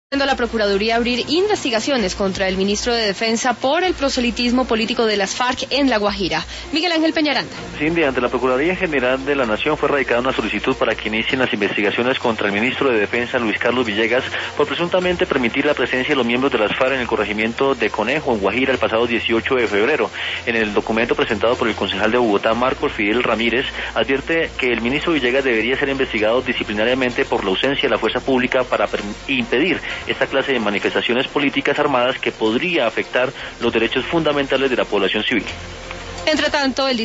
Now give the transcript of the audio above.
La Procuraduría abrir investigaciones contra el ministro de Defensa por el proselitismo político de las FARC en La Guajira. Miguel Ángel Peñaranda. Cindy, ante la Procuraduría General de la Nación fue radicada una solicitud para que inicien las investigaciones contra el ministro de Defensa, Luis Carlos Villegas, por presuntamente permitir la presencia de los miembros de las FARC en el corregimiento de Conejo, en Guajira, el pasado 18 de febrero. En el documento presentado por el concejal de Bogotá, Marcos Fidel Ramírez, advierte que el ministro Villegas debería ser investigado disciplinariamente por la ausencia de la fuerza pública para impedir esta clase de manifestaciones políticas armadas que podría afectar los derechos fundamentales de la población civil. Entre tanto, el